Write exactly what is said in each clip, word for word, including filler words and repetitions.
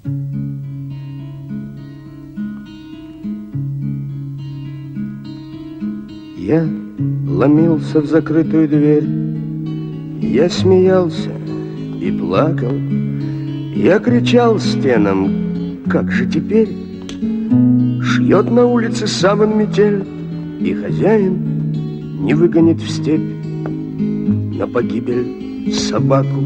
Я ломился в закрытую дверь, я смеялся и плакал, я кричал стенам: как же теперь? Шьет на улице саван метель, и хозяин не выгонит в степь на погибель собаку.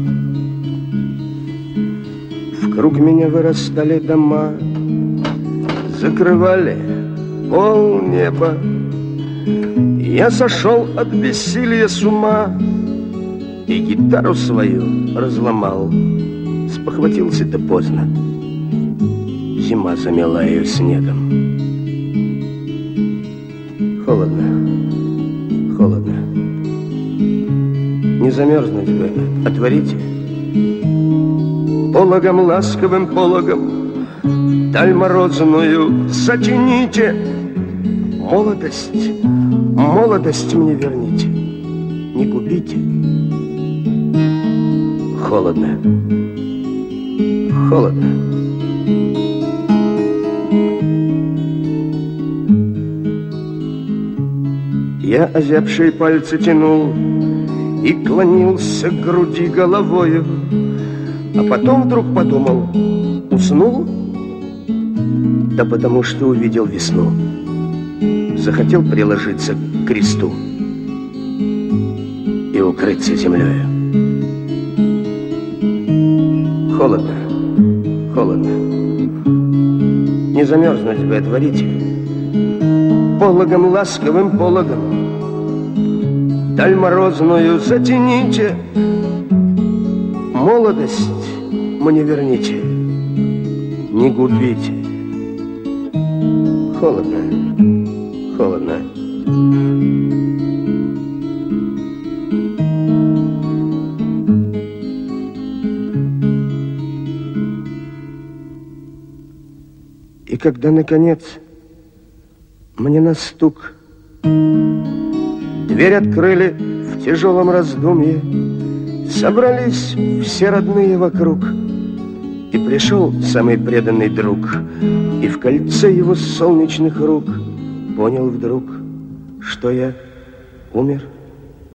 Вокруг меня вырастали дома, закрывали пол неба. Я сошел от бессилия с ума и гитару свою разломал. Спохватился-то поздно, зима замела ее снегом. Холодно, холодно. Не замерзнуть бы, отворите. Пологом, ласковым пологом даль морозную затяните. Молодость, молодость мне верните, не губите. Холодно, холодно. Я озябшие пальцы тянул и клонился к груди головою, а потом вдруг подумал: уснул? Да потому что увидел весну. Захотел приложиться к кресту и укрыться землею. Холодно, холодно. Не замерзнуть бы, отворите. Пологом, ласковым пологом даль морозную затяните. Молодость мне верните, не губите. Холодно, холодно. И когда, наконец, мне на стук дверь открыли в тяжелом раздумье, собрались все родные вокруг, и пришел самый преданный друг, и в кольце его солнечных рук понял вдруг, что я умер.